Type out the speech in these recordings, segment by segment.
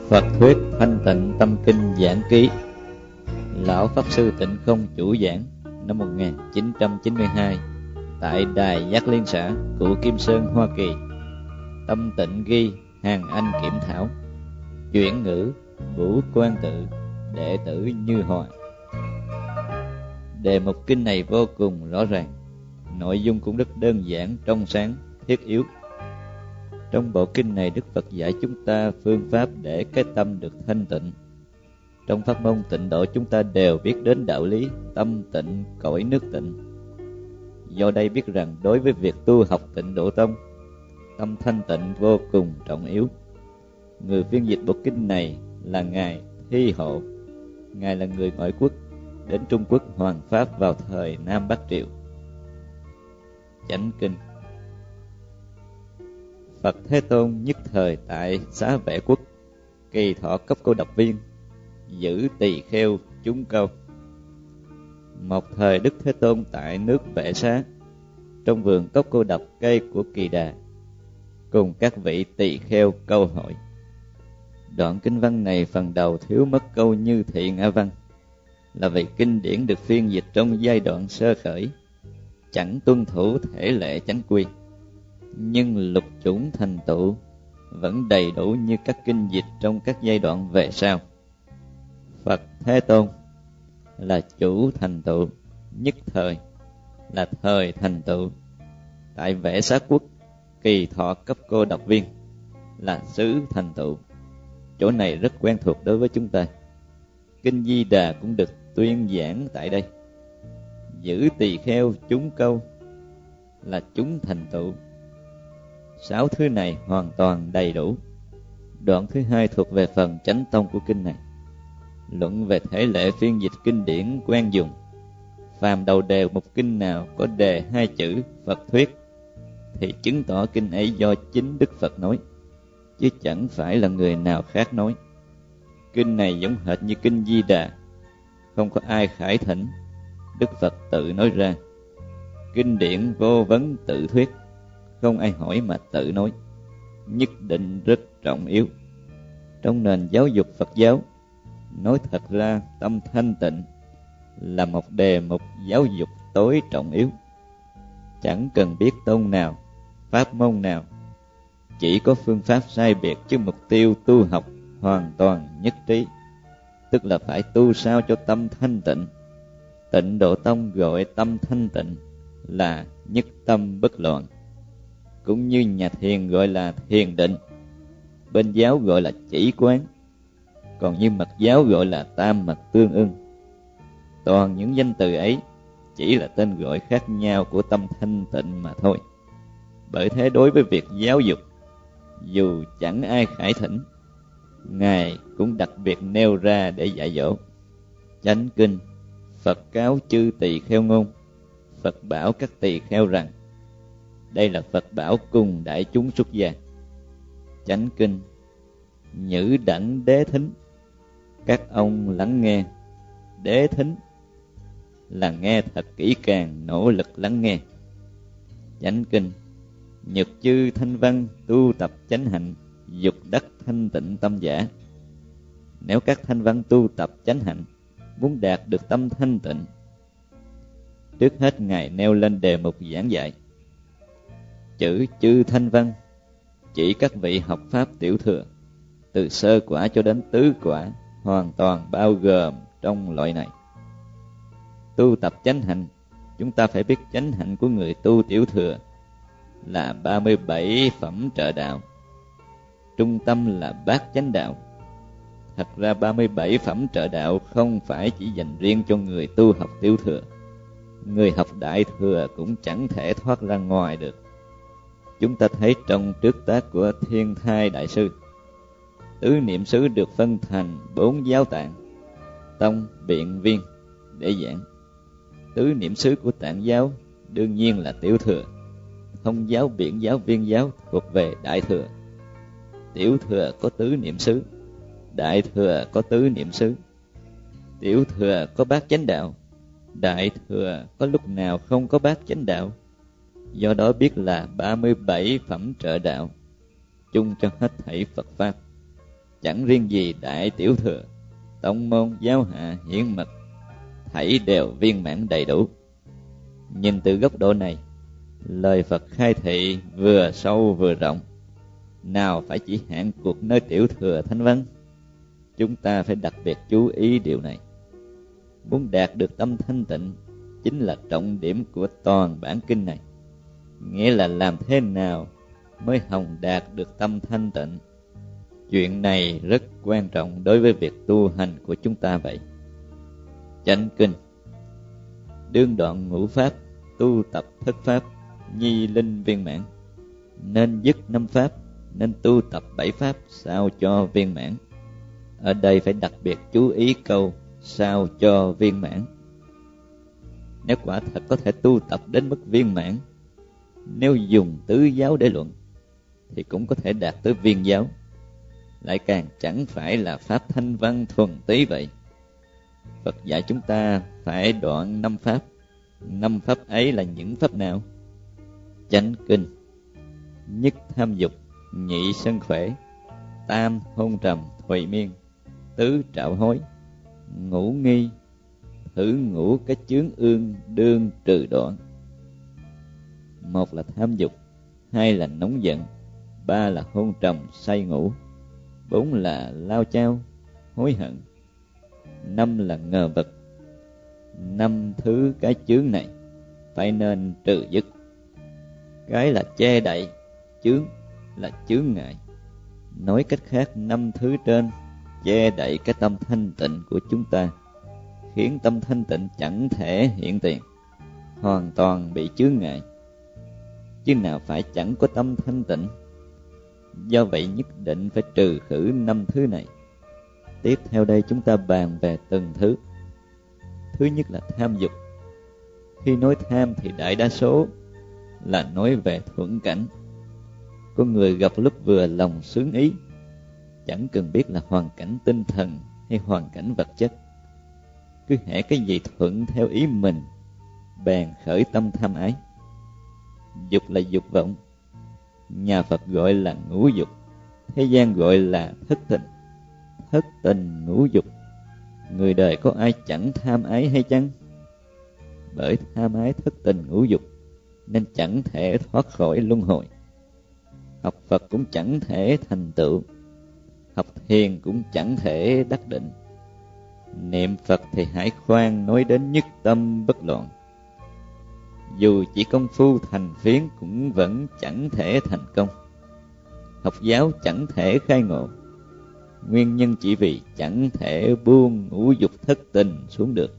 Phật thuyết Thanh Tịnh Tâm Kinh Giảng Ký. Lão Pháp Sư Tịnh Không chủ giảng năm 1992 tại Đài Giác Liên Xã, Củ Kim Sơn, Hoa Kỳ. Tâm Tịnh ghi, Hàng Anh kiểm thảo. Chuyển ngữ Vũ Quang Tự, đệ tử Như Hòa. Đề mục kinh này vô cùng rõ ràng, nội dung cũng rất đơn giản, trong sáng, thiết yếu. Trong bộ kinh này, Đức Phật dạy chúng ta phương pháp để cái tâm được thanh tịnh. Trong pháp môn tịnh độ, chúng ta đều biết đến đạo lý tâm tịnh cõi nước tịnh. Do đây biết rằng đối với việc tu học Tịnh Độ Tông, tâm thanh tịnh vô cùng trọng yếu. Người phiên dịch bộ kinh này là Ngài Thi Hộ. Ngài là người ngoại quốc, đến Trung Quốc hoàn pháp vào thời Nam Bắc Triệu. Chánh kinh. Phật Thế Tôn nhất thời tại Xá Vệ Quốc, Kỳ Thọ cấp cô độc viên, giữ tỳ kheo chúng câu. Một thời Đức Thế Tôn tại nước Vệ Xá, trong vườn cốc cô độc cây của Kỳ Đà, cùng các vị tỳ kheo câu hỏi. Đoạn kinh văn này phần đầu thiếu mất câu Như Thị Ngã Văn, là vì kinh điển được phiên dịch trong giai đoạn sơ khởi, chẳng tuân thủ thể lệ chánh quy, nhưng lục chủng thành tựu vẫn đầy đủ như các kinh dịch trong các giai đoạn về sau. Phật Thế Tôn là chủ thành tựu, nhất thời là thời thành tựu. Tại Vệ Xá Quốc, Kỳ Thọ cấp cô độc viên là xứ thành tựu. Chỗ này rất quen thuộc đối với chúng ta. Kinh Di Đà cũng được tuyên giảng tại đây. Giữ tỳ kheo chúng câu là chúng thành tựu. 6 thứ này hoàn toàn đầy đủ. Đoạn thứ 2 thuộc về phần chánh tông của kinh này. Luận về thể lệ phiên dịch kinh điển quen dùng. Phàm đầu đề một kinh nào có đề 2 chữ Phật thuyết, thì chứng tỏ kinh ấy do chính Đức Phật nói, chứ chẳng phải là người nào khác nói. Kinh này giống hệt như kinh Di Đà, không có ai khải thỉnh, Đức Phật tự nói ra. Kinh điển vô vấn tự thuyết, không ai hỏi mà tự nói, nhất định rất trọng yếu. Trong nền giáo dục Phật giáo, nói thật ra tâm thanh tịnh là một đề mục giáo dục tối trọng yếu. Chẳng cần biết tông nào, pháp môn nào, chỉ có phương pháp sai biệt chứ mục tiêu tu học hoàn toàn nhất trí, tức là phải tu sao cho tâm thanh tịnh. Tịnh Độ Tông gọi tâm thanh tịnh là nhất tâm bất loạn, cũng như nhà thiền gọi là thiền định, bên giáo gọi là chỉ quán, còn như mật giáo gọi là tam mật tương ưng. Toàn những danh từ ấy chỉ là tên gọi khác nhau của tâm thanh tịnh mà thôi. Bởi thế đối với việc giáo dục, dù chẳng ai khải thỉnh, Ngài cũng đặc biệt nêu ra để dạy dỗ. Chánh kinh. Phật cáo chư tỳ kheo ngôn. Phật bảo các tỳ kheo rằng, đây là Phật bảo cùng đại chúng xuất gia. Chánh kinh. Nhữ đẳng đế thính. Các ông lắng nghe. Đế thính là nghe thật kỹ càng, nỗ lực lắng nghe. Chánh kinh. Nhật chư thanh văn tu tập chánh hạnh, dục đắc thanh tịnh tâm giả. Nếu các thanh văn tu tập chánh hạnh, muốn đạt được tâm thanh tịnh, trước hết Ngài nêu lên đề mục giảng dạy. Chữ chư thanh văn chỉ các vị học pháp tiểu thừa, từ sơ quả cho đến tứ quả, hoàn toàn bao gồm trong loại này. Tu tập chánh hạnh, chúng ta phải biết chánh hạnh của người tu tiểu thừa là 37 phẩm trợ đạo. Trung tâm là bát chánh đạo. Thật ra 37 phẩm trợ đạo không phải chỉ dành riêng cho người tu học tiểu thừa. Người học đại thừa cũng chẳng thể thoát ra ngoài được. Chúng ta thấy trong trước tác của Thiên Thai Đại Sư, tứ niệm xứ được phân thành 4 giáo tạng, tông, biện, viên để giảng. Tứ niệm xứ của Tạng giáo đương nhiên là tiểu thừa. Thông giáo, biện giáo, viên giáo thuộc về đại thừa. Tiểu thừa có tứ niệm xứ, đại thừa có tứ niệm xứ. Tiểu thừa có bát chánh đạo, đại thừa có lúc nào không có bát chánh đạo. Do đó biết là 37 phẩm trợ đạo, chung cho hết thảy Phật Pháp. chẳng riêng gì đại tiểu thừa, tông môn giáo hạ hiển mật, thảy đều viên mãn đầy đủ. Nhìn từ góc độ này, lời Phật khai thị vừa sâu vừa rộng, nào phải chỉ hạn cuộc nơi tiểu thừa thánh văn. Chúng ta phải đặc biệt chú ý điều này. Muốn đạt được tâm thanh tịnh chính là trọng điểm của toàn bản kinh này. Nghĩa là làm thế nào mới hồng đạt được tâm thanh tịnh. Chuyện này rất quan trọng đối với việc tu hành của chúng ta vậy. Chánh kinh: đương đoạn ngũ pháp, tu tập thất pháp, nhi linh viên mãn. Nên dứt 5 pháp, nên tu tập 7 pháp sao cho viên mãn. Ở đây phải đặc biệt chú ý câu sao cho viên mãn. Nếu quả thật có thể tu tập đến mức viên mãn, nếu dùng tứ giáo để luận, thì cũng có thể đạt tới viên giáo. Lại càng chẳng phải là pháp thanh văn thuần túy vậy. Phật dạy chúng ta phải đoạn 5 pháp. 5 pháp ấy là những pháp nào? Chánh kinh: nhất tham dục, nhị sân khỏe, tam hôn trầm thùy miên, tứ trạo hối, ngũ nghi, thử ngũ cái chướng ương đương trừ đoạn. 1 là tham dục, 2 là nóng giận, 3 là hôn trầm say ngủ, 4 là lao chao hối hận, 5 là ngờ vực. 5 thứ cái chướng này phải nên trừ dứt. Cái là che đậy, chướng là chướng ngại. Nói cách khác, 5 thứ trên che đậy cái tâm thanh tịnh của chúng ta, khiến tâm thanh tịnh chẳng thể hiện tiền, hoàn toàn bị chướng ngại. Chứ nào phải chẳng có tâm thanh tịnh. Do vậy nhất định phải trừ khử 5 thứ này. Tiếp theo đây chúng ta bàn về từng thứ. Thứ nhất là tham dục. Khi nói tham thì đại đa số là nói về thuận cảnh. Có người gặp lúc vừa lòng sướng ý, chẳng cần biết là hoàn cảnh tinh thần hay hoàn cảnh vật chất, cứ hễ cái gì thuận theo ý mình, bèn khởi tâm tham ái. Dục là dục vọng. Nhà Phật gọi là ngũ dục, thế gian gọi là thất tình. Thất tình ngũ dục, người đời có ai chẳng tham ái hay chăng? Bởi tham ái thất tình ngũ dục nên chẳng thể thoát khỏi luân hồi. Học Phật cũng chẳng thể thành tựu, học thiền cũng chẳng thể đắc định. Niệm Phật thì hãy khoan nói đến nhất tâm bất loạn. Dù chỉ công phu thành phiến cũng vẫn chẳng thể thành công. Học giáo chẳng thể khai ngộ, nguyên nhân chỉ vì chẳng thể buông ngũ dục thất tình xuống được.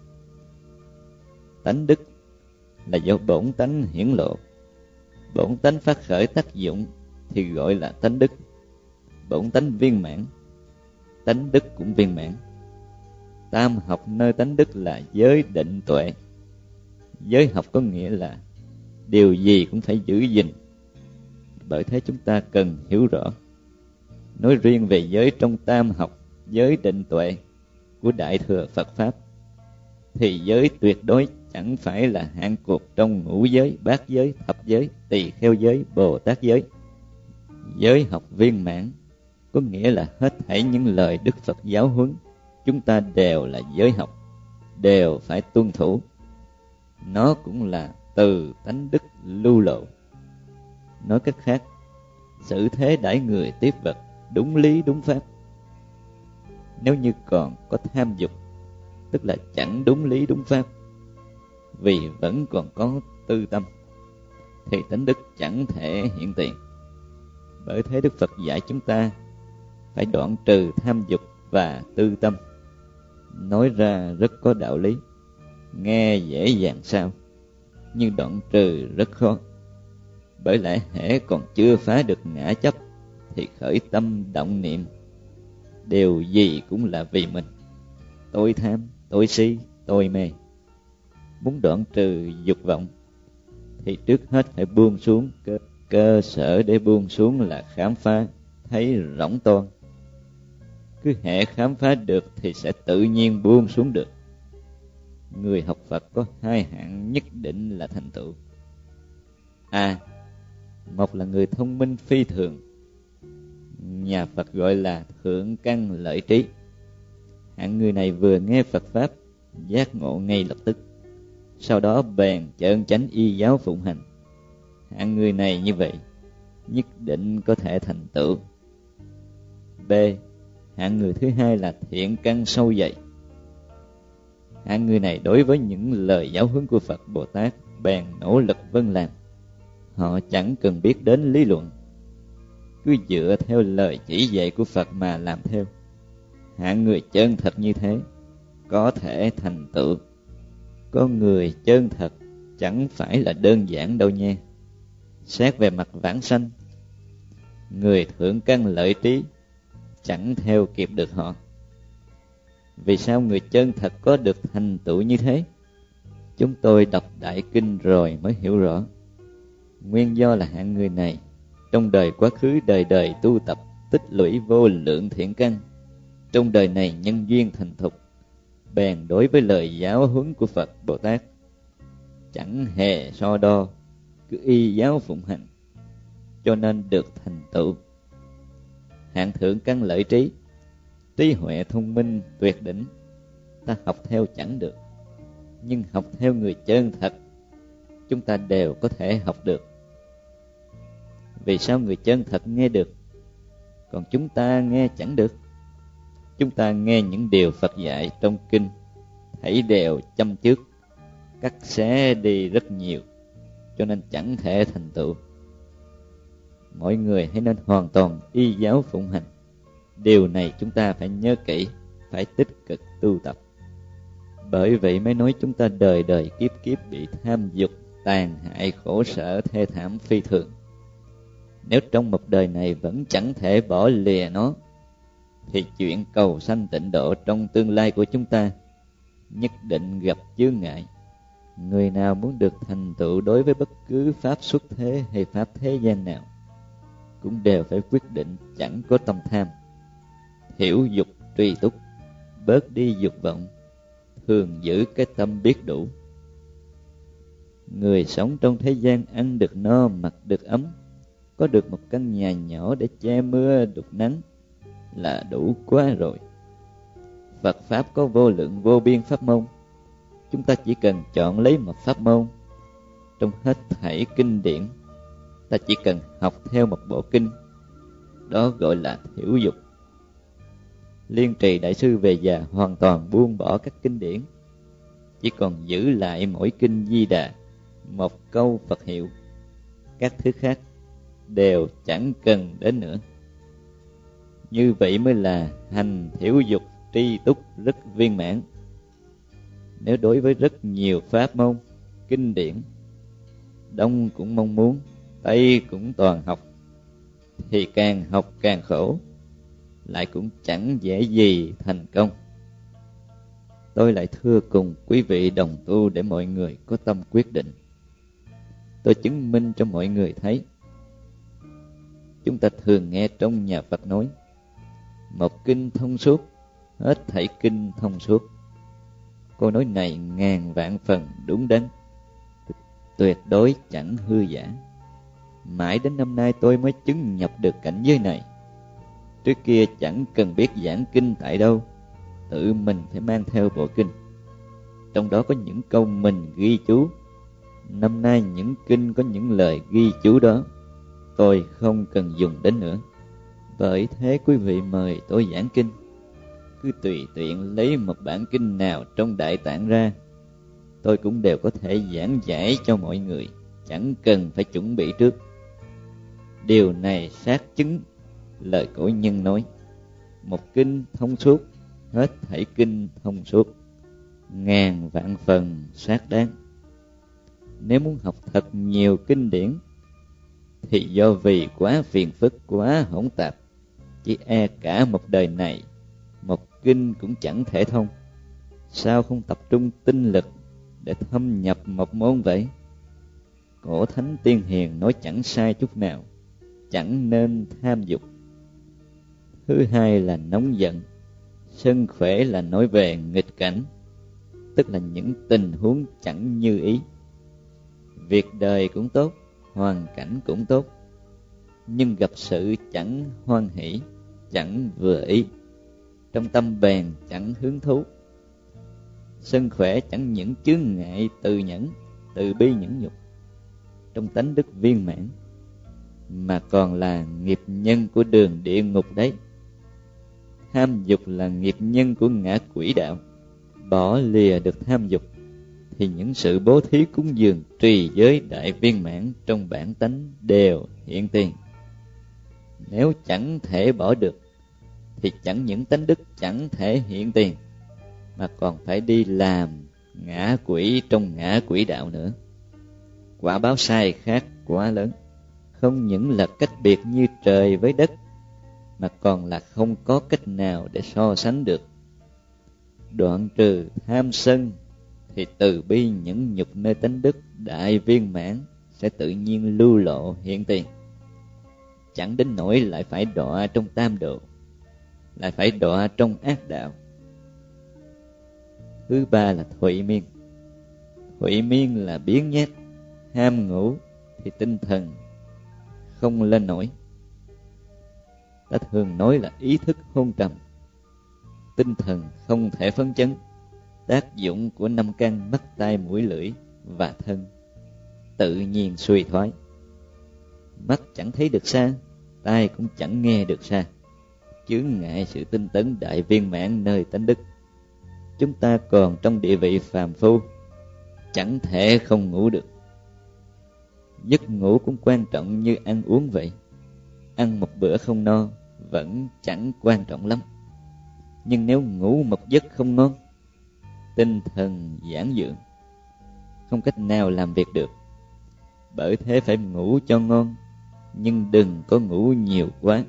Tánh đức là do bổn tánh hiển lộ. Bổn tánh phát khởi tác dụng thì gọi là tánh đức. Bổn tánh viên mãn, tánh đức cũng viên mãn. Tam học nơi tánh đức là giới định tuệ. Giới học có nghĩa là điều gì cũng phải giữ gìn. Bởi thế chúng ta cần hiểu rõ. Nói riêng về giới trong tam học, giới định tuệ của Đại Thừa Phật Pháp, thì giới tuyệt đối chẳng phải là hạng cuộc trong ngũ giới, bát giới, thập giới, tỳ kheo giới, Bồ Tát giới. Giới học viên mãn có nghĩa là hết thảy những lời Đức Phật giáo huấn chúng ta đều là giới học, đều phải tuân thủ. Nó cũng là từ tánh đức lưu lộ. Nói cách khác, xử thế đãi người tiếp vật đúng lý đúng pháp. Nếu như còn có tham dục, tức là chẳng đúng lý đúng pháp, vì vẫn còn có tư tâm, thì tánh đức chẳng thể hiện tiền. Bởi thế Đức Phật dạy chúng ta phải đoạn trừ tham dục và tư tâm. Nói ra rất có đạo lý, nghe dễ dàng sao, nhưng đoạn trừ rất khó. Bởi lẽ hễ còn chưa phá được ngã chấp thì khởi tâm động niệm, điều gì cũng là vì mình. Tôi tham, tôi si, tôi mê. Muốn đoạn trừ dục vọng thì trước hết phải buông xuống. Cơ sở để buông xuống là khám phá, thấy rỗng toan. Cứ hễ khám phá được thì sẽ tự nhiên buông xuống được. Người học Phật có 2 hạng nhất định là thành tựu. Một là người thông minh phi thường. nhà Phật gọi là thượng căn lợi trí. Hạng người này vừa nghe Phật Pháp, giác ngộ ngay lập tức, sau đó bèn chân chánh y giáo phụng hành. Hạng người này như vậy nhất định có thể thành tựu. B. Hạng người thứ hai là thiện căn sâu dày. Hạng người này đối với những lời giáo huấn của Phật Bồ Tát bèn nỗ lực vâng làm. Họ chẳng cần biết đến lý luận, cứ dựa theo lời chỉ dạy của Phật mà làm theo. Hạng người chân thật như thế có thể thành tựu. Con người chân thật chẳng phải là đơn giản đâu nha. Xét về mặt vãng sanh, người thượng căn lợi trí chẳng theo kịp được họ. Vì sao người chân thật có được thành tựu như thế? Chúng tôi đọc Đại Kinh rồi mới hiểu rõ. Nguyên do là hạng người này trong đời quá khứ đời đời tu tập tích lũy vô lượng thiện căn, trong đời này nhân duyên thành thục, bèn đối với lời giáo huấn của Phật Bồ Tát chẳng hề so đo, cứ y giáo phụng hành, cho nên được thành tựu. Hạng thượng căn lợi trí, trí huệ thông minh tuyệt đỉnh, ta học theo chẳng được, nhưng học theo người chân thật chúng ta đều có thể học được. Vì sao người chân thật nghe được, còn chúng ta nghe chẳng được? Chúng ta nghe những điều Phật dạy trong kinh thảy đều châm chước, cắt xé đi rất nhiều, cho nên chẳng thể thành tựu. Mọi người hãy nên hoàn toàn y giáo phụng hành. Điều này chúng ta phải nhớ kỹ, phải tích cực tu tập. Bởi vậy mới nói chúng ta đời đời kiếp kiếp bị tham dục tàn hại khổ sở thê thảm phi thường. Nếu trong một đời này vẫn chẳng thể bỏ lìa nó, thì chuyện cầu sanh tịnh độ trong tương lai của chúng ta nhất định gặp chướng ngại. Người nào muốn được thành tựu đối với bất cứ pháp xuất thế hay pháp thế gian nào, cũng đều phải quyết định chẳng có tâm tham, hiểu dục tri túc, bớt đi dục vọng, thường giữ cái tâm biết đủ. Người sống trong thế gian ăn được no, mặc được ấm, có được một căn nhà nhỏ để che mưa đục nắng là đủ quá rồi. Phật Pháp có vô lượng vô biên pháp môn, chúng ta chỉ cần chọn lấy một pháp môn. Trong hết thảy kinh điển, ta chỉ cần học theo một bộ kinh, đó gọi là hiểu dục. Liên Trì Đại Sư về già hoàn toàn buông bỏ các kinh điển, chỉ còn giữ lại mỗi kinh Di Đà, một câu Phật hiệu, các thứ khác đều chẳng cần đến nữa. Như vậy mới là hành thiểu dục tri túc rất viên mãn. Nếu đối với rất nhiều pháp môn, kinh điển, Đông cũng mong muốn, Tây cũng toàn học, thì càng học càng khổ, lại cũng chẳng dễ gì thành công. Tôi lại thưa cùng quý vị đồng tu để mọi người có tâm quyết định. Tôi chứng minh cho mọi người thấy. Chúng ta thường nghe trong nhà Phật nói, một kinh thông suốt, hết thảy kinh thông suốt. Câu nói này ngàn vạn phần đúng đắn, tuyệt đối chẳng hư giả. Mãi đến năm nay tôi mới chứng nhập được cảnh giới này. Trước kia chẳng cần biết giảng kinh tại đâu, tự mình phải mang theo bộ kinh, trong đó có những câu mình ghi chú. Năm nay những kinh có những lời ghi chú đó, tôi không cần dùng đến nữa. Bởi thế quý vị mời tôi giảng kinh, cứ tùy tiện lấy một bản kinh nào trong Đại Tạng ra, tôi cũng đều có thể giảng giải cho mọi người, chẳng cần phải chuẩn bị trước. Điều này xác chứng lời cổ nhân nói, một kinh thông suốt, hết thảy kinh thông suốt, ngàn vạn phần xác đáng. Nếu muốn học thật nhiều kinh điển, thì do vì quá phiền phức, quá hỗn tạp, chỉ e cả một đời này một kinh cũng chẳng thể thông. Sao không tập trung tinh lực để thâm nhập một môn vậy? Cổ thánh tiên hiền nói chẳng sai chút nào, chẳng nên tham dục. Thứ hai là nóng giận, sân khỏe là nói về nghịch cảnh, tức là những tình huống chẳng như ý. Việc đời cũng tốt, hoàn cảnh cũng tốt, nhưng gặp sự chẳng hoan hỷ, chẳng vừa ý, trong tâm bèn chẳng hứng thú. Sân khỏe chẳng những chướng ngại từ nhẫn, từ bi nhẫn nhục trong tánh đức viên mãn, mà còn là nghiệp nhân của đường địa ngục đấy. Tham dục là nghiệp nhân của ngã quỷ đạo. Bỏ lìa được tham dục thì những sự bố thí cúng dường trì giới đại viên mãn trong bản tánh đều hiện tiền. Nếu chẳng thể bỏ được thì chẳng những tánh đức chẳng thể hiện tiền, mà còn phải đi làm ngã quỷ trong ngã quỷ đạo nữa. Quả báo sai khác quá lớn, không những là cách biệt như trời với đất, mà còn là không có cách nào để so sánh được. Đoạn trừ tham sân thì từ bi nhẫn nhục nơi tánh đức đại viên mãn sẽ tự nhiên lưu lộ hiện tiền. Chẳng đến nỗi lại phải đọa trong tam độ, lại phải đọa trong ác đạo. Thứ ba là thụy miên. Thụy miên là biếng nhác, ham ngủ thì tinh thần không lên nổi. Ta thường nói là ý thức hôn trầm, tinh thần không thể phấn chấn. Tác dụng của năm căn mắt tai mũi lưỡi và thân tự nhiên suy thoái. Mắt chẳng thấy được xa, tai cũng chẳng nghe được xa, chướng ngại sự tinh tấn đại viên mãn nơi tánh đức. Chúng ta còn trong địa vị phàm phu, chẳng thể không ngủ được. Giấc ngủ cũng quan trọng như ăn uống vậy. Ăn một bữa không no vẫn chẳng quan trọng lắm, nhưng nếu ngủ một giấc không ngon, tinh thần giãn dưỡng, không cách nào làm việc được. Bởi thế phải ngủ cho ngon, nhưng đừng có ngủ nhiều quá.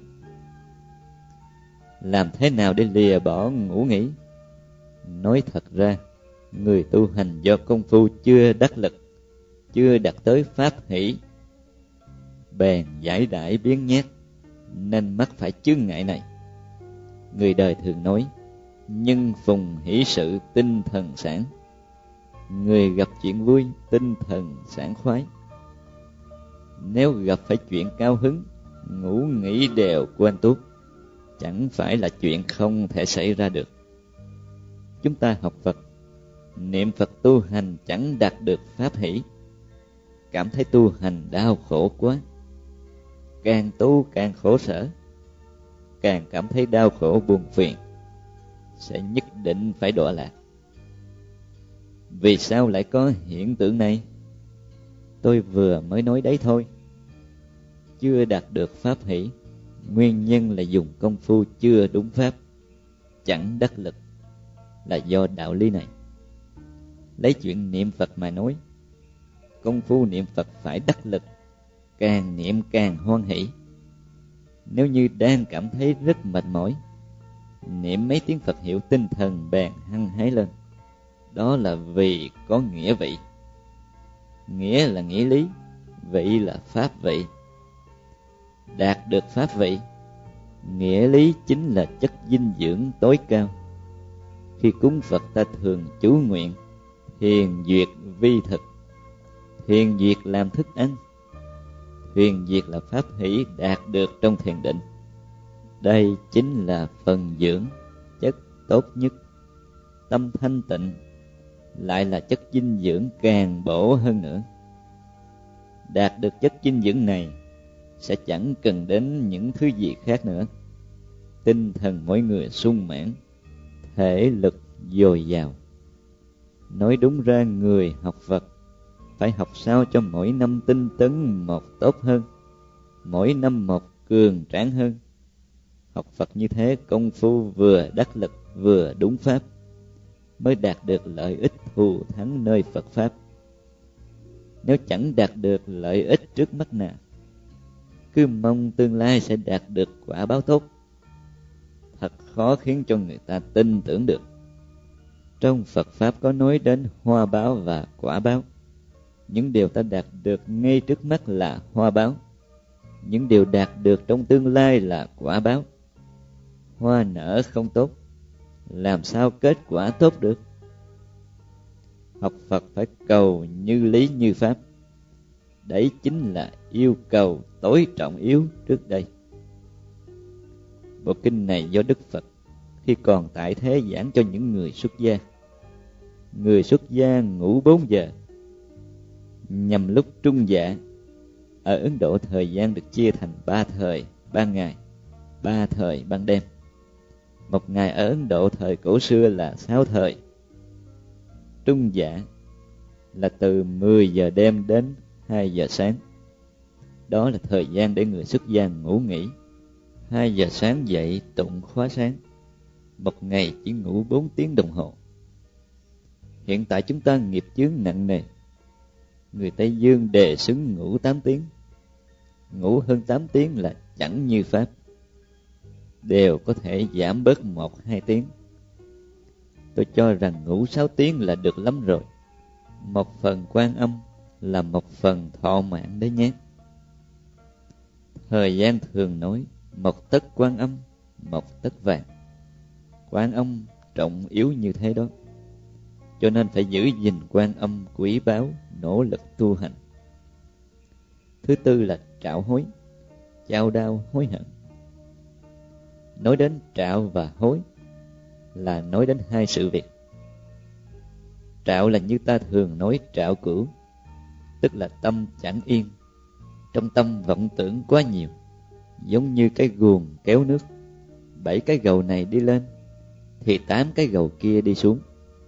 Làm thế nào để lìa bỏ ngủ nghỉ? Nói thật ra, người tu hành do công phu chưa đắc lực, chưa đạt tới pháp hỷ, bèn giải đãi biếng nhác, nên mắc phải chướng ngại này. Người đời thường nói, nhân phùng hỷ sự tinh thần sảng. Người gặp chuyện vui, tinh thần sảng khoái. Nếu gặp phải chuyện cao hứng, ngủ nghỉ đều quên tuốt, chẳng phải là chuyện không thể xảy ra được. Chúng ta học Phật, niệm Phật tu hành chẳng đạt được pháp hỷ, cảm thấy tu hành đau khổ quá. Càng tu càng khổ sở, càng cảm thấy đau khổ buồn phiền, sẽ nhất định phải đọa lạc. Vì sao lại có hiện tượng này? Tôi vừa mới nói đấy thôi. Chưa đạt được pháp hỷ, nguyên nhân là dùng công phu chưa đúng pháp, chẳng đắc lực, là do đạo lý này. Lấy chuyện niệm Phật mà nói, công phu niệm Phật phải đắc lực, càng niệm càng hoan hỷ. Nếu như đang cảm thấy rất mệt mỏi, niệm mấy tiếng Phật hiệu tinh thần bèn hăng hái lên. Đó là vì có nghĩa vị. Nghĩa là nghĩa lý, vị là pháp vị. Đạt được pháp vị, nghĩa lý chính là chất dinh dưỡng tối cao. Khi cúng Phật ta thường chú nguyện thiền duyệt vi thực. Thiền duyệt làm thức ăn, thiền duyệt là pháp hỷ đạt được trong thiền định. Đây chính là phần dưỡng chất tốt nhất. Tâm thanh tịnh lại là chất dinh dưỡng càng bổ hơn nữa. Đạt được chất dinh dưỡng này sẽ chẳng cần đến những thứ gì khác nữa. Tinh thần mỗi người sung mãn, thể lực dồi dào. Nói đúng ra, người học Phật phải học sao cho mỗi năm tinh tấn một tốt hơn, mỗi năm một cường tráng hơn. Học Phật như thế, công phu vừa đắc lực vừa đúng pháp, mới đạt được lợi ích thù thắng nơi Phật Pháp. Nếu chẳng đạt được lợi ích trước mắt nào, cứ mong tương lai sẽ đạt được quả báo tốt, thật khó khiến cho người ta tin tưởng được. Trong Phật Pháp có nói đến hoa báo và quả báo. Những điều ta đạt được ngay trước mắt là hoa báo, những điều đạt được trong tương lai là quả báo. Hoa nở không tốt, làm sao kết quả tốt được? Học Phật phải cầu như lý như pháp, đấy chính là yêu cầu tối trọng yếu trước đây. Bộ kinh này do Đức Phật khi còn tại thế giảng cho những người xuất gia. Người xuất gia ngủ 4 giờ, nhằm lúc trung dạ. Ở Ấn Độ thời gian được chia thành 3 thời, 3 ngày, 3 thời ban đêm. Một ngày ở Ấn Độ thời cổ xưa là 6 thời. Trung dạ là từ 10 giờ đêm đến 2 giờ sáng. Đó là thời gian để người xuất gia ngủ nghỉ. 2 giờ sáng dậy tụng khóa sáng. Một ngày chỉ ngủ 4 tiếng đồng hồ. Hiện tại chúng ta nghiệp chướng nặng nề. Người Tây Dương đề xứng ngủ 8 tiếng. Ngủ hơn 8 tiếng là chẳng như pháp. Đều có thể giảm bớt 1-2 tiếng. Tôi cho rằng ngủ 6 tiếng là được lắm rồi. Một phần Quan Âm là một phần thọ mạng đấy nhé. Thời gian thường nói 1 tấc Quan Âm, 1 tấc vàng. Quan Âm trọng yếu như thế đó. Cho nên phải giữ gìn Quan Âm quý báu, nỗ lực tu hành. Thứ tư là trạo hối, chao đao hối hận. Nói đến trạo và hối là nói đến 2 sự việc. Trạo là như ta thường nói trạo cửu, tức là tâm chẳng yên. Trong tâm vọng tưởng quá nhiều, giống như cái guồng kéo nước. 7 cái gầu này đi lên thì 8 cái gầu kia đi xuống.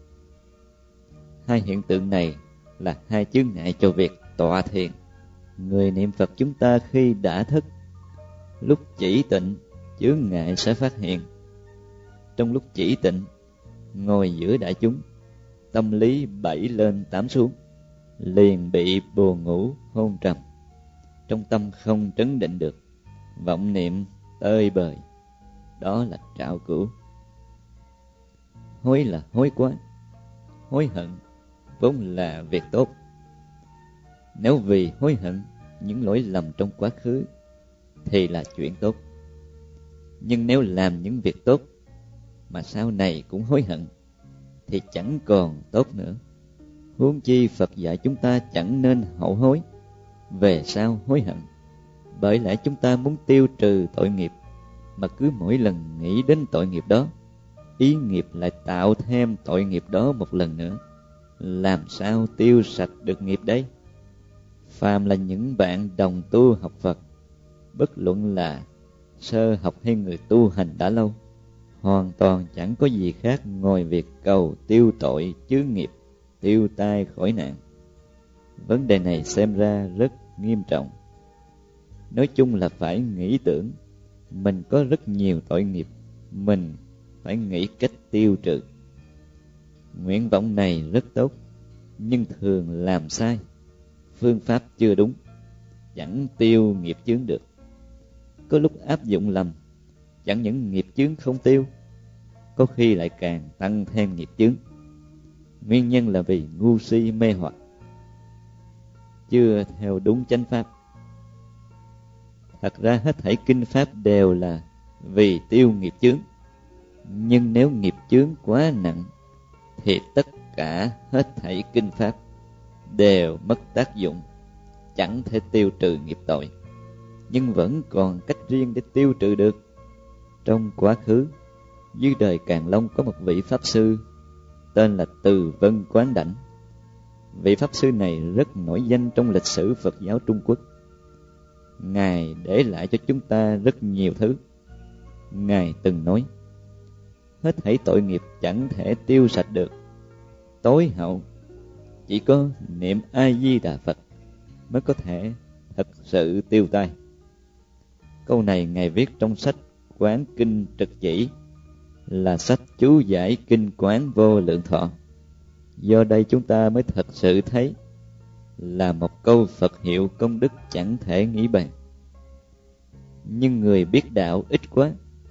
2 hiện tượng này là 2 chướng ngại cho việc tọa thiền. Người niệm Phật chúng ta khi đã thức, lúc chỉ tịnh chướng ngại sẽ phát hiện. Trong lúc chỉ tịnh, ngồi giữa đại chúng, tâm lý 7 lên 8 xuống, liền bị buồn ngủ hôn trầm. Trong tâm không trấn định được, vọng niệm tơi bời. Đó là trạo cửu. Hối là hối quá. Hối hận vốn là việc tốt. Nếu vì hối hận những lỗi lầm trong quá khứ thì là chuyện tốt. Nhưng nếu làm những việc tốt mà sau này cũng hối hận thì chẳng còn tốt nữa. Huống chi Phật dạy chúng ta chẳng nên hậu hối, về sau hối hận. Bởi lẽ chúng ta muốn tiêu trừ tội nghiệp, mà cứ mỗi lần nghĩ đến tội nghiệp đó, ý nghiệp lại tạo thêm tội nghiệp đó một lần nữa. Làm sao tiêu sạch được nghiệp đấy? Phàm là những bạn đồng tu học Phật, bất luận là sơ học hay người tu hành đã lâu, hoàn toàn chẳng có gì khác ngoài việc cầu tiêu tội chướng nghiệp, tiêu tai khỏi nạn. Vấn đề này xem ra rất nghiêm trọng. Nói chung là phải nghĩ tưởng mình có rất nhiều tội nghiệp, mình phải nghĩ cách tiêu trừ. Nguyện vọng này rất tốt, nhưng thường làm sai, phương pháp chưa đúng, chẳng tiêu nghiệp chướng được. Có lúc áp dụng lầm, chẳng những nghiệp chướng không tiêu, có khi lại càng tăng thêm nghiệp chướng. Nguyên nhân là vì ngu si mê hoặc, chưa theo đúng chánh pháp. Thật ra hết thảy kinh pháp đều là vì tiêu nghiệp chướng. Nhưng nếu nghiệp chướng quá nặng thì tất cả hết thảy kinh pháp đều mất tác dụng, chẳng thể tiêu trừ nghiệp tội. Nhưng vẫn còn cách riêng để tiêu trừ được. Trong quá khứ, dưới đời Càn Long có một vị Pháp Sư tên là Từ Vân Quán Đảnh. Vị Pháp Sư này rất nổi danh trong lịch sử Phật giáo Trung Quốc. Ngài để lại cho chúng ta rất nhiều thứ. Ngài từng nói, hết thảy tội nghiệp chẳng thể tiêu sạch được. Tối hậu, chỉ có niệm A-di-đà Phật mới có thể thật sự tiêu tai. Câu này Ngài viết trong sách Quán Kinh Trực Chỉ, là sách chú giải Kinh Quán Vô Lượng Thọ. Do đây chúng ta mới thật sự thấy là một câu Phật hiệu công đức chẳng thể nghĩ bàn. Nhưng người biết đạo ít quá.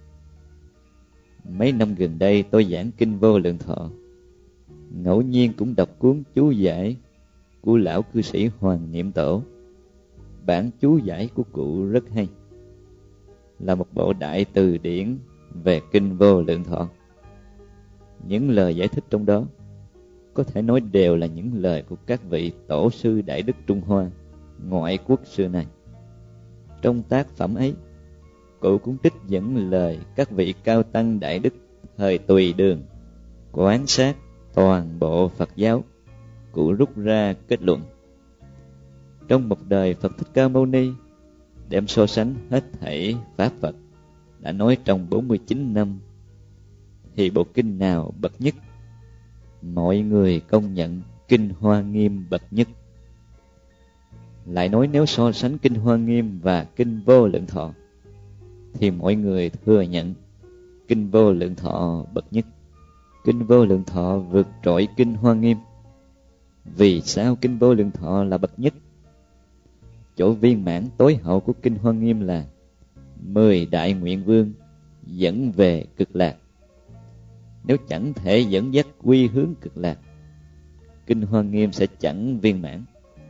Mấy năm gần đây tôi giảng Kinh Vô Lượng Thọ, ngẫu nhiên cũng đọc cuốn chú giải của lão cư sĩ Hoàng Niệm Tổ. Bản chú giải của cụ rất hay, là một bộ đại từ điển về Kinh Vô Lượng Thọ. Những lời giải thích trong đó có thể nói đều là những lời của các vị tổ sư Đại Đức Trung Hoa, ngoại quốc xưa nay. Trong tác phẩm ấy, cụ cũng trích dẫn lời các vị cao tăng đại đức thời Tùy Đường quan sát toàn bộ Phật giáo. Cụ rút ra kết luận: trong một đời Phật Thích Ca Mâu Ni đem so sánh hết thảy pháp Phật đã nói trong 49 năm, thì bộ kinh nào bậc nhất? Mọi người công nhận kinh Hoa Nghiêm bậc nhất. Lại nói nếu so sánh kinh Hoa Nghiêm và kinh Vô Lượng Thọ, thì mọi người thừa nhận kinh Vô Lượng Thọ bậc nhất. Kinh Vô Lượng Thọ vượt trội kinh Hoa Nghiêm. Vì sao kinh Vô Lượng Thọ là bậc nhất? Chỗ viên mãn tối hậu của kinh Hoa Nghiêm là 10 đại nguyện vương dẫn về cực lạc. Nếu chẳng thể dẫn dắt quy hướng cực lạc, kinh Hoa Nghiêm sẽ chẳng viên mãn.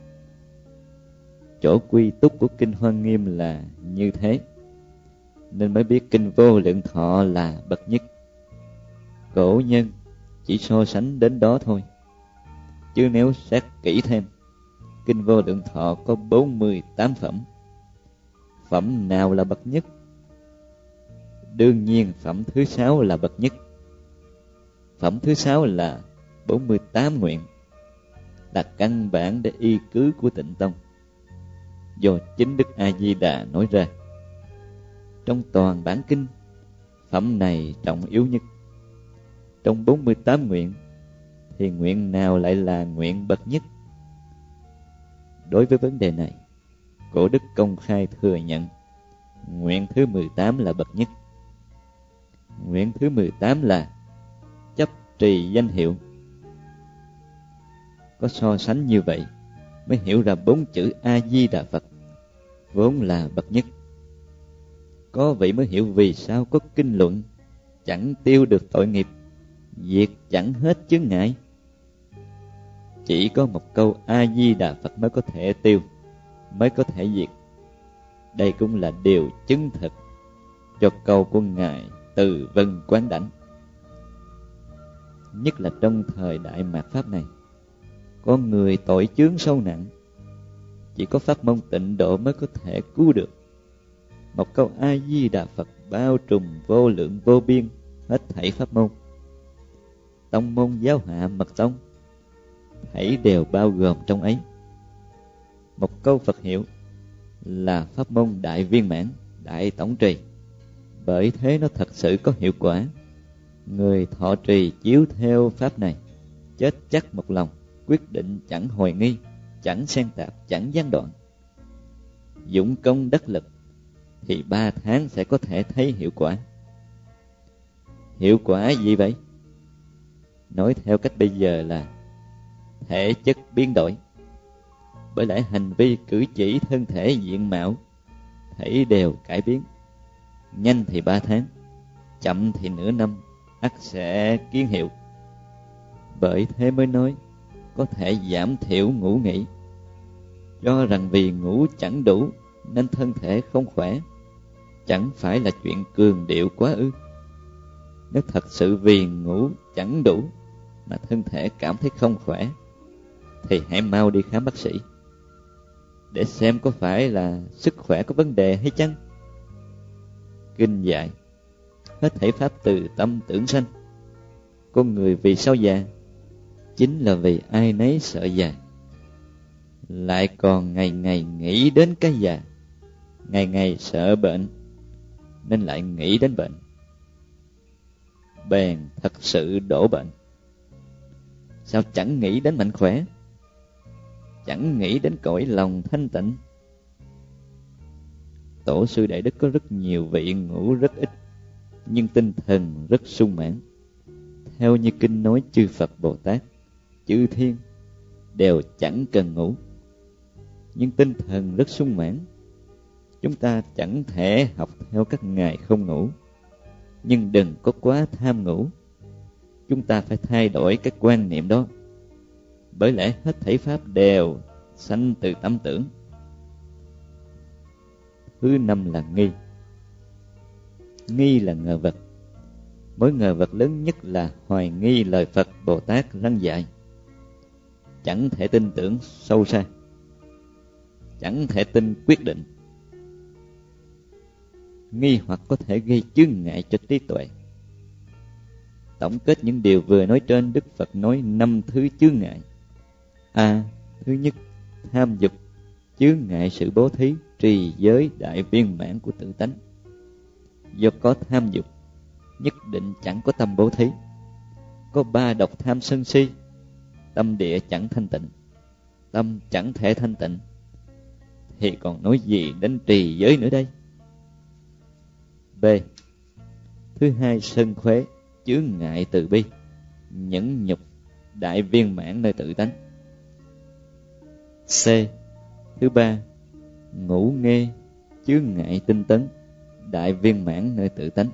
Chỗ quy túc của kinh Hoa Nghiêm là như thế, nên mới biết kinh Vô Lượng Thọ là bậc nhất. Cổ nhân chỉ so sánh đến đó thôi, chứ nếu xét kỹ thêm, kinh Vô Lượng Thọ có 48 phẩm. Phẩm nào là bậc nhất? Đương nhiên phẩm thứ 6 là bậc nhất. Phẩm thứ 6 là 48 nguyện, là căn bản để y cứ của Tịnh Tông, do chính Đức A Di Đà nói ra. Trong toàn bản kinh, phẩm này trọng yếu nhất. Trong 48 nguyện thì nguyện nào lại là nguyện bậc nhất? Đối với vấn đề này, Cổ Đức công khai thừa nhận nguyện thứ 18 là bậc nhất. Nguyện thứ 18 là chấp trì danh hiệu. Có so sánh như vậy mới hiểu ra 4 chữ A Di Đà Phật vốn là bậc nhất. Có vậy mới hiểu vì sao có kinh luận chẳng tiêu được tội nghiệp, diệt chẳng hết chướng ngại. Chỉ có một câu A Di Đà Phật mới có thể tiêu, mới có thể diệt. Đây cũng là điều chứng thực cho câu của Ngài Từ Vân Quán Đảnh. Nhất là trong thời đại mạt Pháp này, có người tội chướng sâu nặng, chỉ có pháp môn Tịnh Độ mới có thể cứu được. Một câu A Di Đà Phật bao trùm vô lượng vô biên hết thảy pháp môn. Tông môn giáo hạ mật tông thảy đều bao gồm trong ấy. Một câu Phật hiệu là pháp môn đại viên mãn, đại tổng trì. Bởi thế nó thật sự có hiệu quả. Người thọ trì chiếu theo pháp này, chết chắc một lòng, quyết định chẳng hồi nghi, chẳng xen tạp, chẳng gián đoạn. Dũng công đắc lực thì 3 tháng sẽ có thể thấy hiệu quả. Hiệu quả gì vậy? Nói theo cách bây giờ là thể chất biến đổi. Bởi lẽ hành vi cử chỉ thân thể diện mạo thảy đều cải biến. Nhanh thì 3 tháng, chậm thì nửa năm, ắt sẽ kiến hiệu. Bởi thế mới nói có thể giảm thiểu ngủ nghỉ. Do rằng vì ngủ chẳng đủ nên thân thể không khỏe, chẳng phải là chuyện cường điệu quá ư? Nếu thật sự vì ngủ chẳng đủ mà thân thể cảm thấy không khỏe, thì hãy mau đi khám bác sĩ để xem có phải là sức khỏe có vấn đề hay chăng. Kinh dạy hết thảy pháp từ tâm tưởng sanh. Con người vì sao già? Chính là vì ai nấy sợ già, lại còn ngày ngày nghĩ đến cái già, ngày ngày sợ bệnh nên lại nghĩ đến bệnh, bèn thật sự đổ bệnh. Sao chẳng nghĩ đến mạnh khỏe, chẳng nghĩ đến cõi lòng thanh tịnh? Tổ sư Đại Đức có rất nhiều vị ngủ rất ít, nhưng tinh thần rất sung mãn. Theo như kinh nói, chư Phật Bồ Tát, chư Thiên đều chẳng cần ngủ, nhưng tinh thần rất sung mãn. Chúng ta chẳng thể học theo các ngài không ngủ, nhưng đừng có quá tham ngủ. Chúng ta phải thay đổi cái quan niệm đó. Bởi lẽ hết thảy pháp đều sanh từ tâm tưởng. Thứ 5 là nghi. Nghi là ngờ vực. Mối ngờ vực lớn nhất là hoài nghi lời Phật Bồ Tát răng dạy, chẳng thể tin tưởng sâu xa. chẳng thể tin quyết định. Nghi hoặc có thể gây chướng ngại cho trí tuệ. Tổng kết những điều vừa nói trên, Đức Phật nói 5 thứ chướng ngại. Thứ nhất, tham dục, chướng ngại sự bố thí, trì giới đại viên mãn của tự tánh. Do có tham dục, nhất định chẳng có tâm bố thí. Có 3 độc tham sân si, tâm địa chẳng thanh tịnh. Tâm chẳng thể thanh tịnh thì còn nói gì đến trì giới nữa đây. B. Thứ hai, sân khuế, chướng ngại từ bi, nhẫn nhục, đại viên mãn nơi tự tánh. C. Thứ ba, ngủ nghê, chướng ngại tinh tấn, đại viên mãn nơi tự tánh.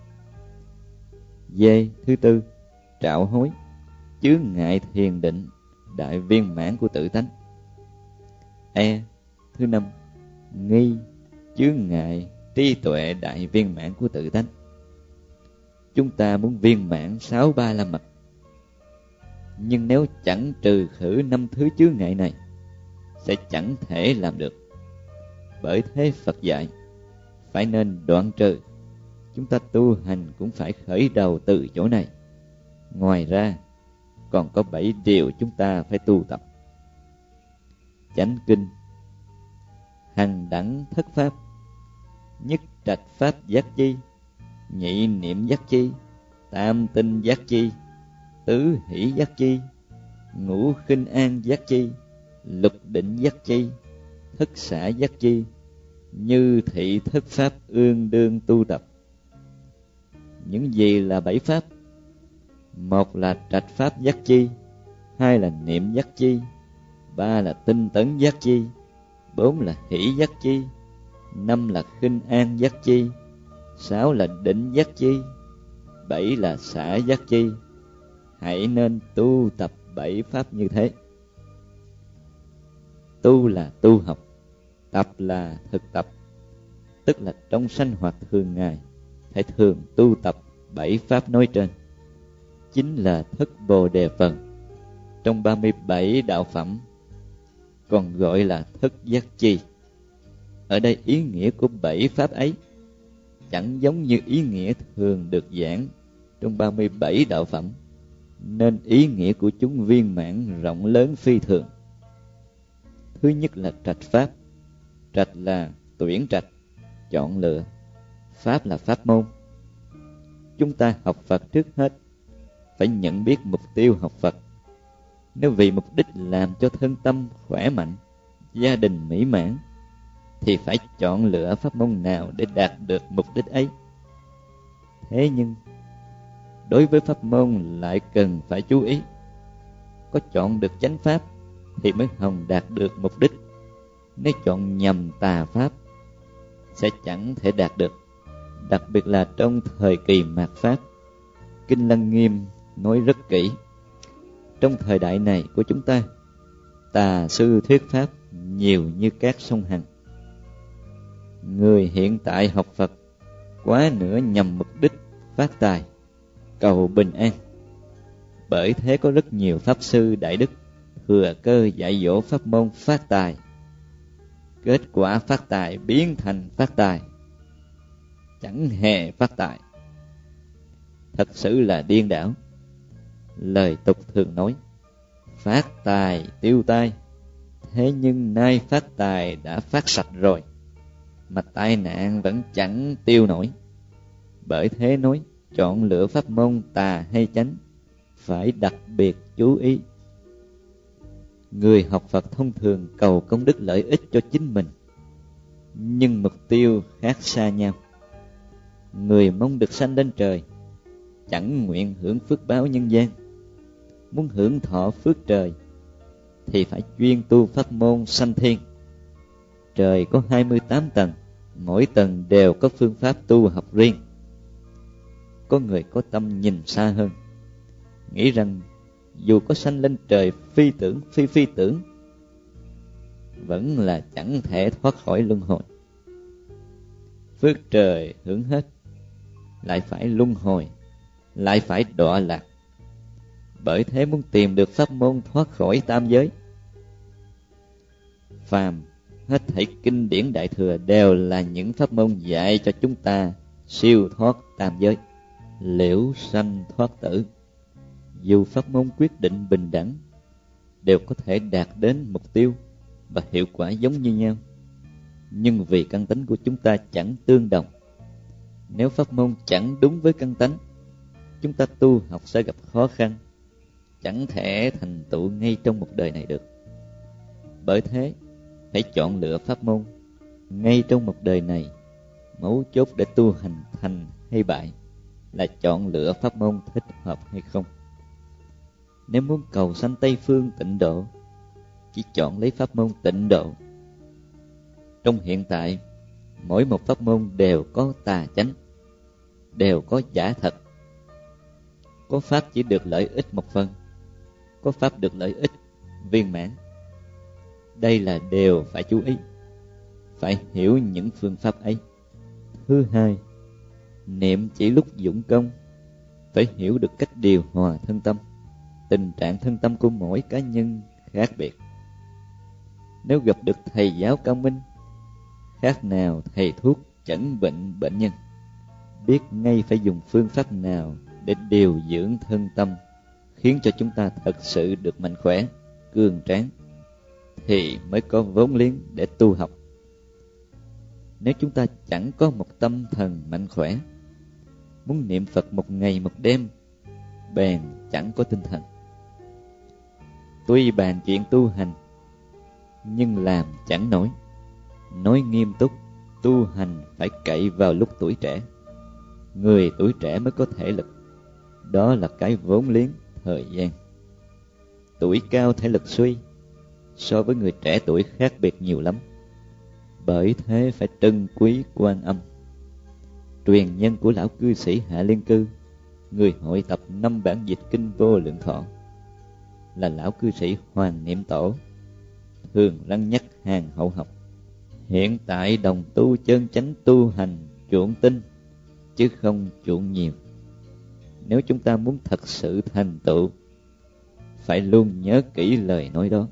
D. Thứ tư, trạo hối, chướng ngại thiền định, đại viên mãn của tự tánh. E. Thứ năm, nghi, chướng ngại trí tuệ đại viên mãn của tự tánh. Chúng ta muốn viên mãn 6 la mật, nhưng nếu chẳng trừ khử 5 thứ chướng ngại này, sẽ chẳng thể làm được. Bởi thế Phật dạy, phải nên đoạn trừ. Chúng ta tu hành cũng phải khởi đầu từ chỗ này. Ngoài ra, còn có 7 điều chúng ta phải tu tập. Chánh kinh, hằng đẳng thất pháp, nhất trạch pháp giác chi, nhị niệm giác chi, tam tinh giác chi, tứ hỷ giác chi, ngũ khinh an giác chi, lục định giác chi, thất xả giác chi, như thị thất pháp ương đương tu tập. Những gì là 7 pháp? 1 là trạch pháp giác chi, 2 là niệm giác chi, 3 là tinh tấn giác chi, 4 là hỷ giác chi, 5 là khinh an giác chi, 6 là định giác chi, 7 là xả giác chi. Hãy nên tu tập 7 pháp như thế. Tu là tu học, tập là thực tập, tức là trong sinh hoạt thường ngày phải thường tu tập 7 pháp nói trên. Chính là thất bồ đề phần, trong 37 đạo phẩm, còn gọi là thất giác chi. Ở đây ý nghĩa của 7 pháp ấy chẳng giống như ý nghĩa thường được giảng trong 37 đạo phẩm, nên ý nghĩa của chúng viên mãn rộng lớn phi thường. Thứ nhất là trạch pháp. Trạch là tuyển trạch, chọn lựa. Pháp là pháp môn. Chúng ta học Phật trước hết phải nhận biết mục tiêu học Phật. Nếu vì mục đích làm cho thân tâm khỏe mạnh, gia đình mỹ mãn, thì phải chọn lựa pháp môn nào để đạt được mục đích ấy. Thế nhưng đối với pháp môn lại cần phải chú ý. Có chọn được chánh pháp thì mới hòng đạt được mục đích. Nếu chọn nhầm tà pháp sẽ chẳng thể đạt được. Đặc biệt là trong thời kỳ mạt Pháp, Kinh Lăng Nghiêm nói rất kỹ. Trong thời đại này của chúng ta, tà sư thuyết pháp nhiều như các sông Hằng. Người hiện tại học Phật quá nửa nhằm mục đích phát tài, cầu bình an. Bởi thế có rất nhiều pháp sư đại đức thừa cơ dạy dỗ pháp môn phát tài. Kết quả phát tài biến thành phát tài, chẳng hề phát tài. Thật sự là điên đảo. Lời tục thường nói, phát tài tiêu tai. Thế nhưng nay phát tài đã phát sạch rồi, mà tai nạn vẫn chẳng tiêu nổi. Bởi thế nói, chọn lựa pháp môn tà hay chánh phải đặc biệt chú ý. Người học Phật thông thường cầu công đức lợi ích cho chính mình, nhưng mục tiêu khác xa nhau. Người mong được sanh lên trời, chẳng nguyện hưởng phước báo nhân gian. Muốn hưởng thọ phước trời thì phải chuyên tu pháp môn sanh thiên. Trời có 28 tầng, mỗi tầng đều có phương pháp tu học riêng. Có người có tâm nhìn xa hơn, nghĩ rằng dù có sanh lên trời phi tưởng phi tưởng, vẫn là chẳng thể thoát khỏi luân hồi. Phước trời hưởng hết, lại phải luân hồi, lại phải đọa lạc. Bởi thế muốn tìm được pháp môn thoát khỏi tam giới, phàm Hết thảy kinh điển Đại Thừa đều là những pháp môn dạy cho chúng ta siêu thoát tam giới, liễu sanh thoát tử. Dù pháp môn quyết định bình đẳng, đều có thể đạt đến mục tiêu và hiệu quả giống như nhau, nhưng vì căn tánh của chúng ta chẳng tương đồng. Nếu pháp môn chẳng đúng với căn tánh, chúng ta tu học sẽ gặp khó khăn, chẳng thể thành tựu ngay trong một đời này được. Bởi thế, phải chọn lựa pháp môn ngay trong một đời này. Mấu chốt để tu hành thành hay bại là chọn lựa pháp môn thích hợp hay không. Nếu muốn cầu sanh Tây Phương tịnh độ, chỉ chọn lấy pháp môn tịnh độ. Trong hiện tại, mỗi một pháp môn đều có tà chánh, đều có giả thật. Có pháp chỉ được lợi ích một phần, có pháp được lợi ích viên mãn. Đây là điều phải chú ý, phải hiểu những phương pháp ấy. Thứ hai, niệm chỉ lúc dụng công, phải hiểu được cách điều hòa thân tâm. Tình trạng thân tâm của mỗi cá nhân khác biệt. Nếu gặp được thầy giáo cao minh, khác nào thầy thuốc chẩn bệnh bệnh nhân, biết ngay phải dùng phương pháp nào để điều dưỡng thân tâm, khiến cho chúng ta thật sự được mạnh khỏe, cường tráng, thì mới có vốn liếng để tu học. Nếu chúng ta chẳng có một tâm thần mạnh khỏe, muốn niệm Phật một ngày một đêm, bèn chẳng có tinh thần. Tuy bàn chuyện tu hành, nhưng làm chẳng nổi. Nói nghiêm túc, tu hành phải cậy vào lúc tuổi trẻ. Người tuổi trẻ mới có thể lực, đó là cái vốn liếng thời gian. Tuổi cao thể lực suy, so với người trẻ tuổi khác biệt nhiều lắm. Bởi thế phải trân quý Quan Âm. Truyền nhân của lão cư sĩ Hạ Liên Cư, người hội tập 5 bản dịch kinh Vô Lượng Thọ, là lão cư sĩ Hoàng Niệm Tổ, thường lắng nhắc hàng hậu học. Hiện tại đồng tu chân chánh tu hành chuộng tinh, chứ không chuộng nhiều. Nếu chúng ta muốn thật sự thành tựu, phải luôn nhớ kỹ lời nói đó.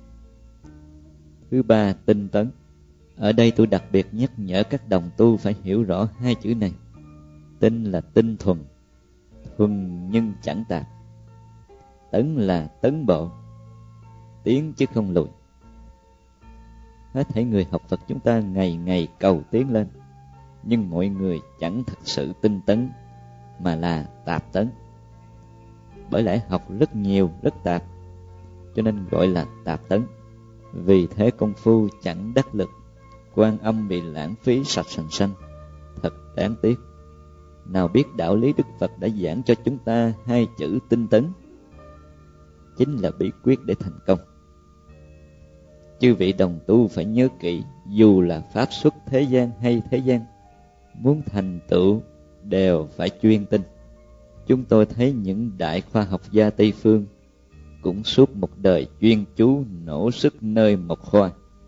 Thứ ba, tinh tấn. Ở đây tôi đặc biệt nhắc nhở các đồng tu phải hiểu rõ hai chữ này. Tinh là tinh thuần, thuần nhưng chẳng tạp. Tấn là tấn bộ, tiến chứ không lùi. Hết thảy người học Phật chúng ta ngày ngày cầu tiến lên, nhưng mọi người chẳng thật sự tinh tấn, mà là tạp tấn. Bởi lẽ học rất nhiều, rất tạp, cho nên gọi là tạp tấn. Vì thế công phu chẳng đắc lực, Quan Âm bị lãng phí sạch sành xanh, thật đáng tiếc. Nào biết đạo lý Đức Phật đã giảng cho chúng ta hai chữ tinh tấn, chính là bí quyết để thành công. Chư vị đồng tu phải nhớ kỹ, dù là pháp xuất thế gian hay thế gian, muốn thành tựu đều phải chuyên tinh. Chúng tôi thấy những đại khoa học gia Tây Phương cũng suốt một đời chuyên chú nỗ sức nơi một khoa.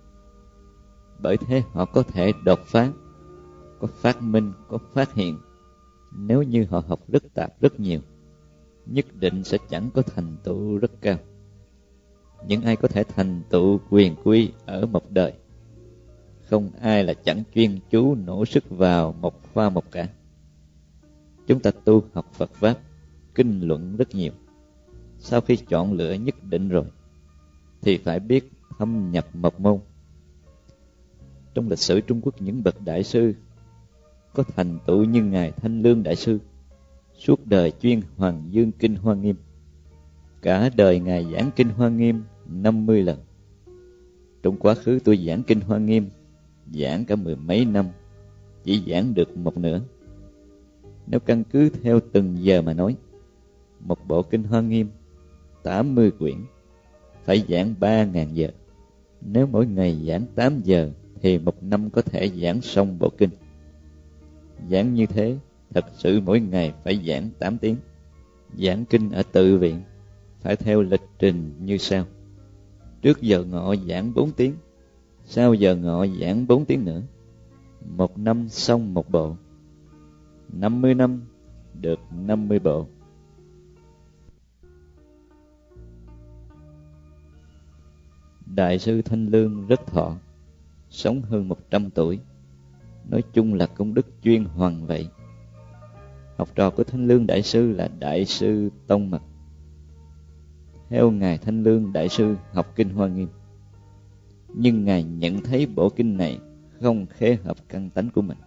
Bởi thế họ có thể đột phá, có phát minh, có phát hiện. Nếu như họ học rất tạp rất nhiều, nhất định sẽ chẳng có thành tựu rất cao. Những ai có thể thành tựu quyền quy ở một đời, không ai là chẳng chuyên chú nỗ sức vào một khoa một cả. Chúng ta tu học Phật Pháp, kinh luận rất nhiều. Sau khi chọn lựa nhất định rồi, thì phải biết thâm nhập một môn. Trong lịch sử Trung Quốc, những bậc đại sư có thành tựu như Ngài Thanh Lương Đại Sư, suốt đời chuyên Hoàng Dương Kinh Hoa Nghiêm. Cả đời Ngài giảng Kinh Hoa Nghiêm 50 lần. Trong quá khứ tôi giảng Kinh Hoa Nghiêm, giảng cả 10 mấy năm, chỉ giảng được một nửa. Nếu căn cứ theo từng giờ mà nói, một bộ Kinh Hoa Nghiêm 80 quyển, phải giảng 3.000 giờ. Nếu mỗi ngày giảng 8 giờ, thì một năm có thể giảng xong bộ kinh. Giảng như thế, thật sự mỗi ngày phải giảng 8 tiếng. Giảng kinh ở tự viện phải theo lịch trình như sau: trước giờ ngọ giảng 4 tiếng, sau giờ ngọ giảng 4 tiếng nữa. Một năm xong một bộ, 50 năm được 50 bộ. Đại sư Thanh Lương rất thọ, sống hơn 100 tuổi. Nói chung là công đức chuyên hoàn vậy. Học trò của Thanh Lương Đại Sư là Đại sư Tông Mật. Theo Ngài Thanh Lương Đại Sư học kinh Hoa Nghiêm, nhưng Ngài nhận thấy bộ kinh này không khế hợp căn tánh của mình,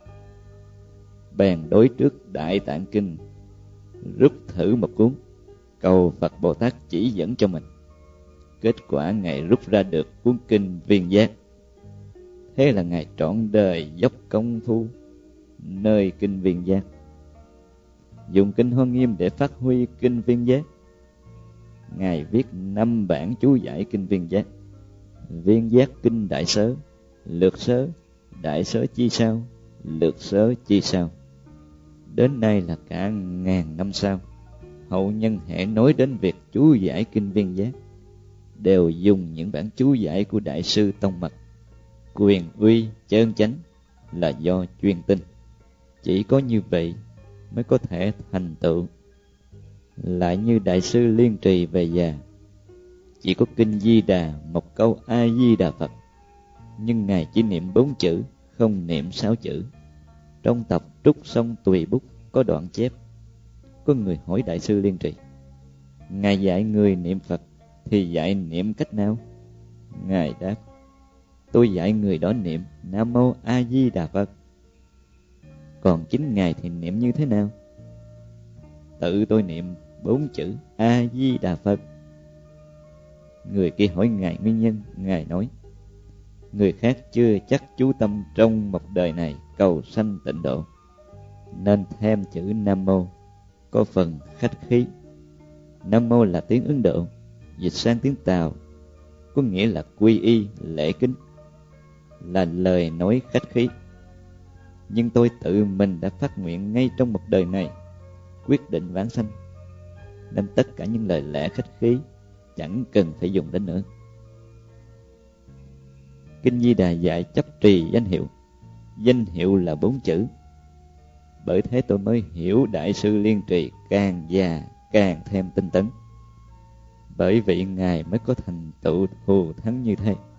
bèn đối trước Đại Tạng Kinh rút thử một cuốn, cầu Phật Bồ Tát chỉ dẫn cho mình. Kết quả Ngài rút ra được cuốn kinh Viên Giác. Thế là Ngài trọn đời dốc công phu nơi kinh Viên Giác, dùng kinh Hoa Nghiêm để phát huy kinh Viên Giác. Ngài viết 5 bản chú giải kinh Viên Giác: Viên Giác kinh Đại Sớ, Lược Sớ, Đại Sớ chi sao, Lược Sớ chi sao. Đến nay là cả ngàn năm sau, hậu nhân hễ nói đến việc chú giải kinh Viên Giác đều dùng những bản chú giải của Đại sư Tông Mật. Quyền uy chân chánh là do chuyên tinh, chỉ có như vậy mới có thể thành tựu. Lại như Đại sư Liên Trì về già, chỉ có kinh Di Đà một câu A Di Đà Phật, nhưng Ngài chỉ niệm 4 chữ, không niệm 6 chữ. Trong tập Trúc Sông Tùy Bút có đoạn chép: có người hỏi Đại sư Liên Trì, Ngài dạy người niệm Phật thì dạy niệm cách nào? Ngài đáp: tôi dạy người đó niệm Nam Mô A Di Đà Phật. Còn chính Ngài thì niệm như thế nào? Tự tôi niệm 4 chữ A Di Đà Phật. Người kia hỏi Ngài nguyên nhân. Ngài nói: người khác chưa chắc chú tâm trong một đời này cầu sanh tịnh độ, nên thêm chữ Nam Mô có phần khách khí. Nam Mô là tiếng Ấn Độ, dịch sang tiếng Tàu có nghĩa là quy y, lễ kính, là lời nói khách khí. Nhưng tôi tự mình đã phát nguyện ngay trong một đời này quyết định vãng sanh, nên tất cả những lời lẽ khách khí chẳng cần phải dùng đến nữa. Kinh Di Đà dạy chấp trì danh hiệu. Danh hiệu là 4 chữ. Bởi thế tôi mới hiểu Đại sư Liên Trì càng già càng thêm tinh tấn. Bởi vậy Ngài mới có thành tựu thù thắng như thế.